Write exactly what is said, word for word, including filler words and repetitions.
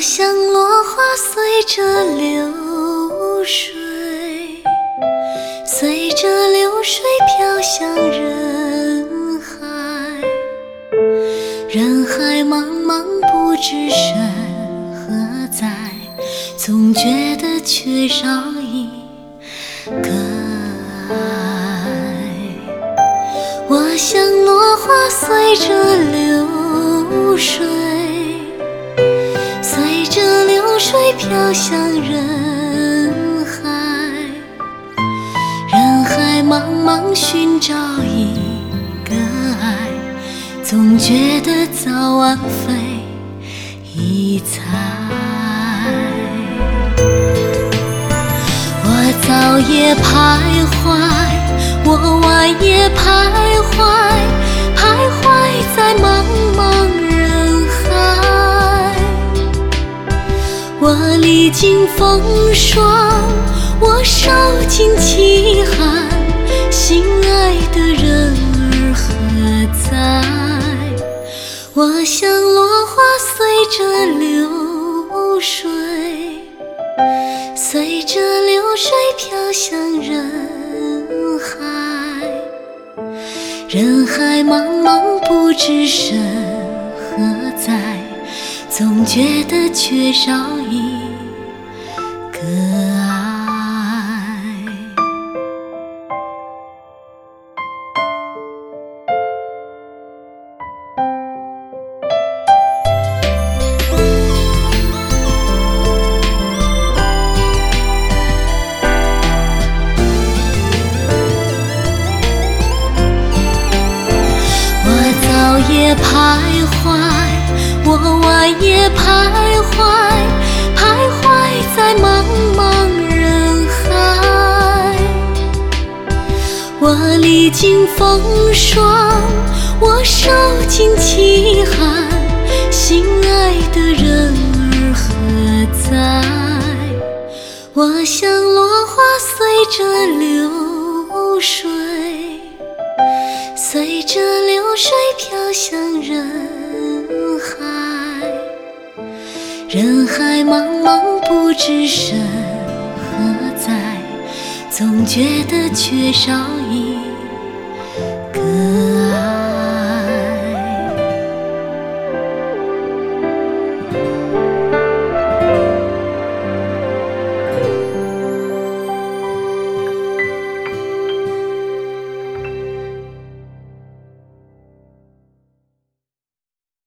像落花随着流水，随着流水飘向人海。人海茫茫不知身何在，总觉得缺少一个爱。我像落花随着流水，随着流水飘向人海。人海茫茫寻找一个爱，总觉得早晚非一猜。我早也徘徊，我晚也徘徊，徘徊在茫茫人海。我历经风霜，我受尽凄寒，心爱的人儿何在？我像落花随着流水，随着流水飘向人海。人海茫茫不知身何在，总觉得缺少一个爱。也徘徊，我晚也徘徊，徘徊在茫茫人海。我历经风霜，我受尽凄寒，心爱的人儿何在？我像落花随着流水，随着流水飘向人海。人海茫茫不知身何在，总觉得缺少一